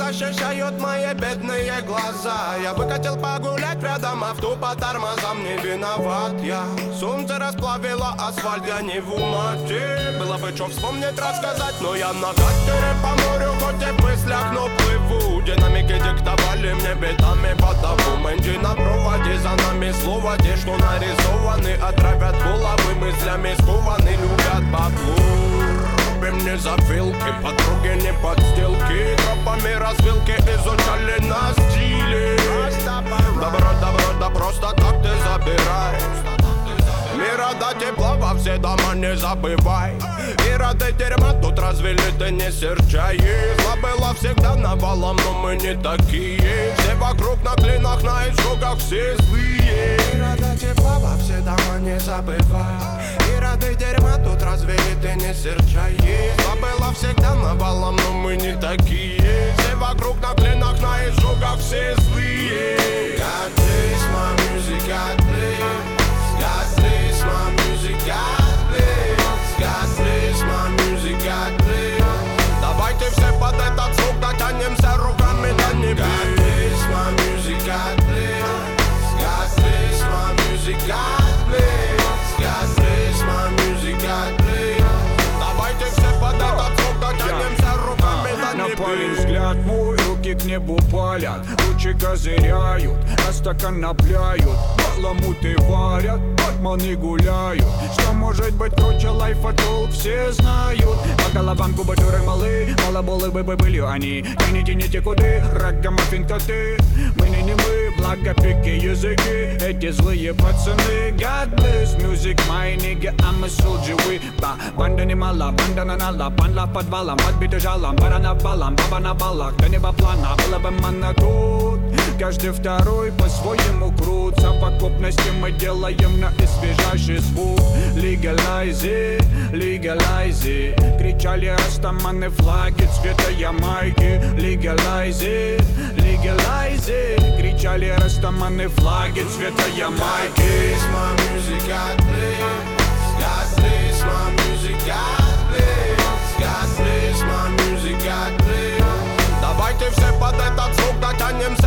защищают мои бедные глаза. Я выкатил погулять рядом авто по тормозам, не виноват я. Солнце расплавило асфальт, я не в умате. Было бы что вспомнить, рассказать, но я на катере по морю, хоть и в мыслях, но плыву. Динамики диктовали мне битами по документе на проводе. За нами слова, те, что нарисованы, отравят головы мыслями, скованы, любят баблу. Мне завилки, подруги не подстилки. Тропами развилки изучали на стиле. Добро, да просто так ты забирай. Мира до тепла во все дома не забывай. И рады дерьма тут развели, ты не серчай. Зла было всегда навалом, но мы не такие. Все вокруг на клинах, на изжогах, все злые. Мира до тепла во все дома не забывай. И рады дерьма тут развели, ты не серчай. Зла было всегда навалом, но мы не такие. Все вокруг на клинах, на изжогах, все злые. God bless my music, God bless. God bless my music, God bless. God bless my music, God bless. Давайте все под этот звук дотянемся руками до небес. God bless my music, God bless. God bless my music, God bless. God bless my music, God bless. Давайте все под этот звук дотянемся руками до небес. На парень взгляд мой, руки к небу палят. Лучи козыряют, а стакан напляют. Баламуты варят, батманы гуляют. Что может быть круче лайфа, толк все знают. По головам кубатуры малы, малоболы бы были они. Тяните куды, ракомаффин коты. Мы не мы, благо пики языки. Эти злые пацаны. God bless music, my nigga, I'm a soldier. We банда немало, банда нанала. Панла подвалом, подбиты жалом. Пара на балам, баба на балах. До неба плана, было бы манна тут. Каждый второй по-своему крут. Совокупности мы делаем на освежающий звук. Legalize it, legalize it. Кричали растаманы флаги цвета Ямайки. Legalize it, legalize it. Кричали растаманы флаги цвета Ямайки. God bless my music, God bless. God bless my music, God bless. God bless my music, God bless. Давайте все под этот звук дотянемся